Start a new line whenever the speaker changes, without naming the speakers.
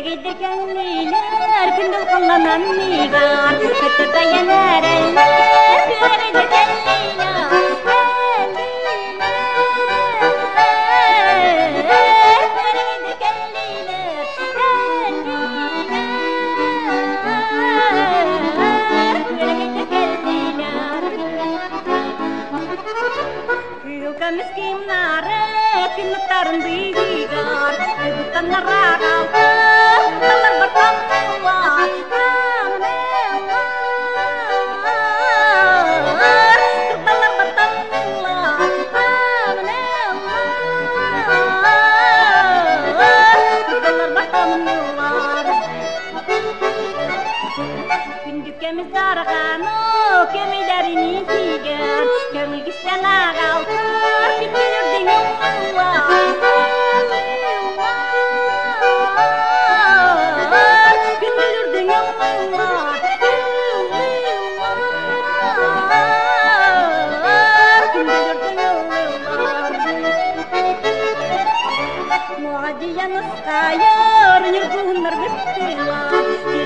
Gülegidir kendiler, gündül kallanan migar, kötü dayanar eller, gülegidir kendiler, gülegidir kendiler, gülegidir kendiler. Yuka miskin nare, kinutaran bigar, bukan neraka, telar bertangwa, telar bertangwa, telar bertangwa. Pintu kami sarkano, kami dari nisigar, kami kisana kau pintu dengan pintu dengan Muadiya naskayar nyerbuhun berbetila